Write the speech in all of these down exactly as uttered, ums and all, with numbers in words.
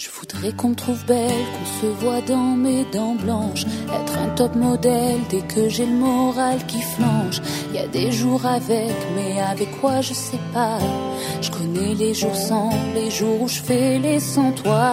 Je voudrais qu'on me trouve belle, qu'on se voit dans mes dents blanches, être un top modèle dès que j'ai le moral qui flanche. Y a des jours avec, mais avec quoi je sais pas. Je connais les jours sans, les jours où je fais les sans toi.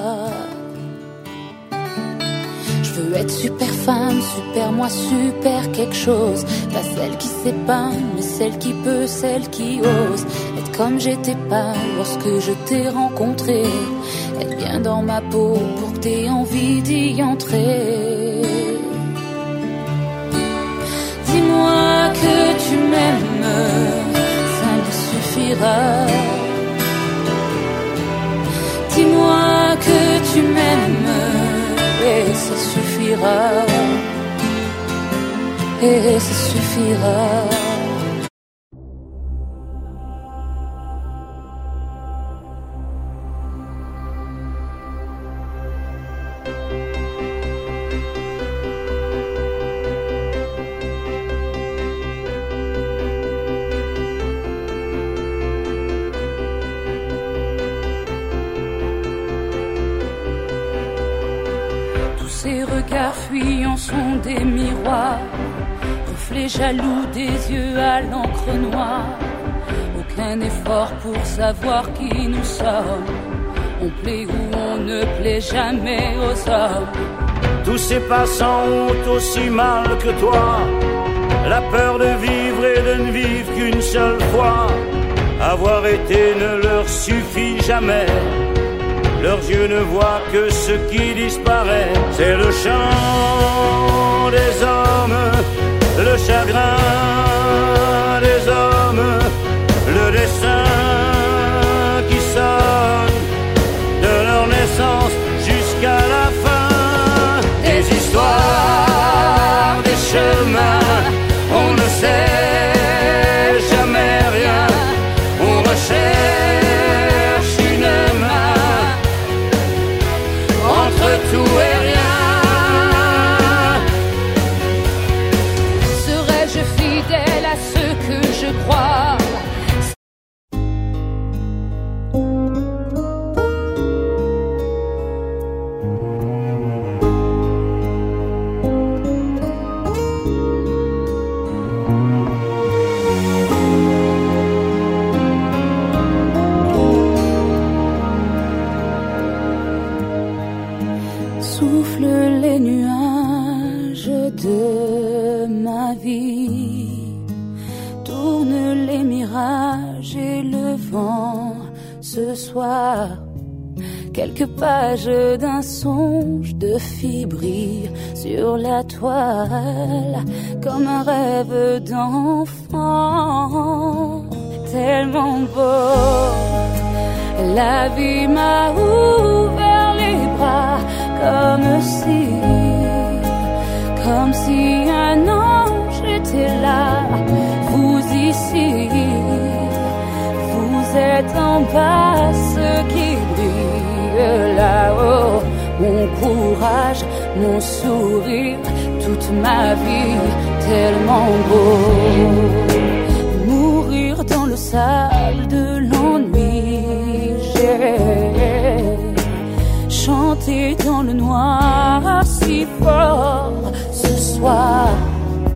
Je veux être super femme, super moi, super quelque chose. Pas celle qui s'épanne, mais celle qui peut, celle qui ose. Être comme j'étais pas lorsque je t'ai rencontré. Être bien dans ma peau pour que t'aies envie d'y entrer. Dis-moi que tu m'aimes, ça me suffira. Dis-moi que tu m'aimes, et ça suffira, et ça suffira. Ces regards fuyants sont des miroirs, reflets jaloux des yeux à l'encre noire. Aucun effort pour savoir qui nous sommes. On plaît ou on ne plaît jamais aux hommes. Tous ces passants ont aussi mal que toi, la peur de vivre et de ne vivre qu'une seule fois. Avoir été ne leur suffit jamais. Leurs yeux ne voient que ce qui disparaît. C'est le chant des hommes, le chagrin des hommes, le destin qui sonne de leur naissance jusqu'à la fin. Des histoires, des chemins, on ne sait jamais rien. On recherche une main entre tout et rien. Serais-je fidèle à ce que je crois? Souffle les nuages de ma vie, tourne les mirages et le vent ce soir. Quelques pages d'un songe de filles brillent sur la toile, comme un rêve d'enfant, tellement beau. La vie m'a ouvert les bras, comme si, comme si un ange était là. Vous ici, vous êtes en bas, ce qui brille là-haut. Mon courage, mon sourire, toute ma vie, tellement beau. Mourir dans le sable,